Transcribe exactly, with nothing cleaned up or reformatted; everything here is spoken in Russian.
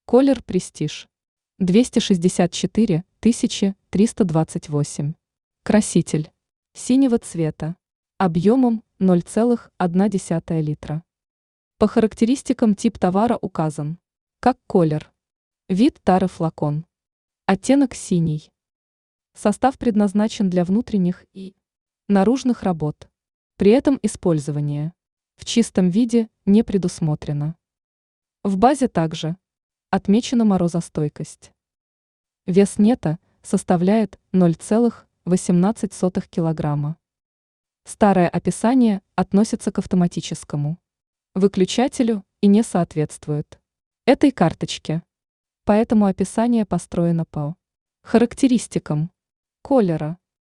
Колер Престиж. двести шестьдесят четыре тысячи триста двадцать восемь. Краситель. Синего цвета. Объемом ноль целых одна десятая литра. По характеристикам тип товара указан. Как колер. Вид тары флакон. Оттенок синий. Состав предназначен для внутренних и наружных работ. При этом использование в чистом виде не предусмотрено. В базе также отмечена морозостойкость. Вес нета составляет ноль целых восемнадцать сотых килограмма. Старое описание относится к автоматическому выключателю и не соответствует этой карточке. Поэтому описание построено по характеристикам колера.